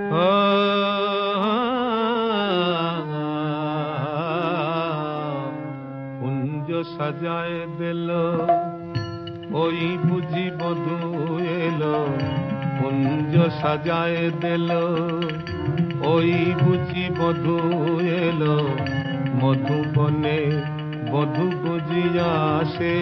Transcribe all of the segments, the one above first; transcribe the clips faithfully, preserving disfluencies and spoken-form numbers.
কুঞ্জ সাজায় দিল ওই বুঝি বধূ এলো, কুঞ্জ সাজায় দিল ওই বুঝি বধূ এলো, মধুবনে বধূ বুঝিয়া আসে।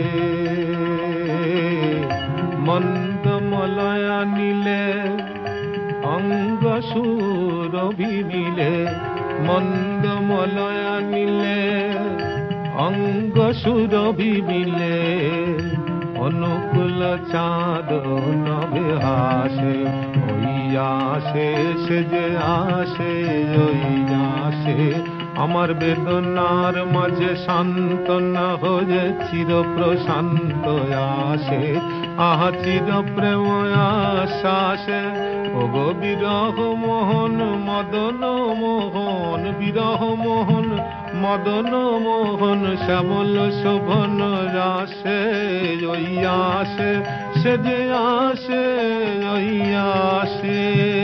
মন্দ মলয়া নিলে অঙ্গ সুরভি মিলে, মন্দ মলয়া নিলে অঙ্গ সুরভি মিলে, অনুকূল চাঁদ নবে হাসে। ওই আসে সে যে আসে, ওই আসে আমার বেদনার মাঝে সান্ত্বনা হয়ে চির প্রশান্ত আসে। আহা চির প্রেম আশ্বাসে ওগো বিরহ মোহন মদন মোহন, বিরহ মোহন মদন মোহন শ্যামল শোভন রাসে। ওই আসে সে যে আসে, ওই আসে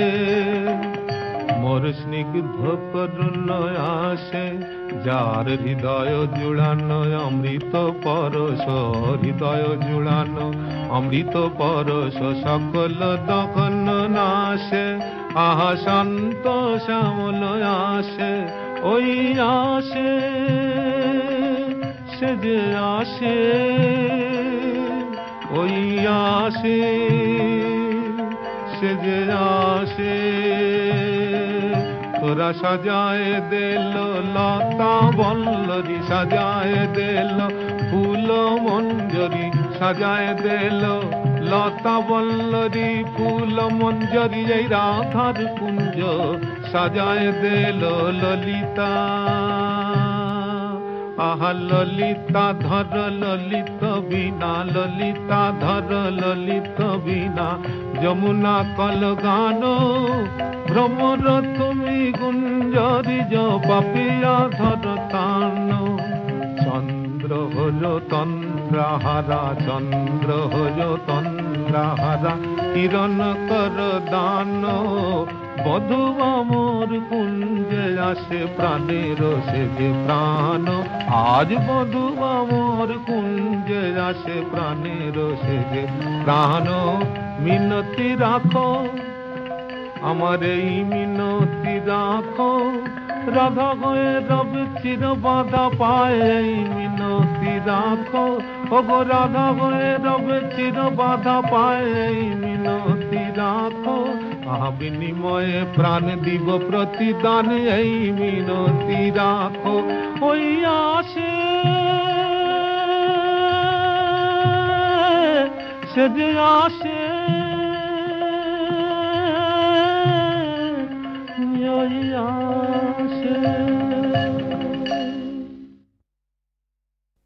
মোর স্নিগ্ধ করুণ আসে, যার হৃদয় জুড়ানো অমৃত পরশ, হৃদয় জুড়ানো অমৃত পরশ সকল দহন নাশে। আহা শান্ত শ্যামল আসে, ওই আসে সে যে আসে, ওই আসে সে যে আসে। তোরা সাজায় দিল লতা বল্লরি, সাজায় দিল ফুল মঞ্জরি, সাজায় দিল লতা বল্লরি ফুল মঞ্জরি। এই রাধার কুঞ্জ সাজায় দিল ললিতা, আহা ললিতা ধর ললিত বিনা, ললিতা ধর ললিত বিনা। যমুনা কল গান ভ্রমর তুমি গুঞ্জরি, পাপিয়া ধর তান। চন্দ্র হল তন্দ্রাহারা, চন্দ্র হল তন্দ্রাহারা, কিরণ কর দান। বধূ মোর কুঞ্জে আসে প্রাণের সে যে প্রাণ, আজ বধূ মোর কুঞ্জে আসে প্রাণের সে যে প্রাণ। মিনতি রাখো আমার এই মিনতি রাখো, রাধা হয়ে রবে চির বাধা পায়। এই মিনতি রাখো ওগো রাধা হয়ে রবে চির বাধা পায়। এই মিনতি রাখো আহা বিনিময়ে প্রাণ দিব প্রতিদান। এই মিনতি রাখো ওই আসে সে যে আসে।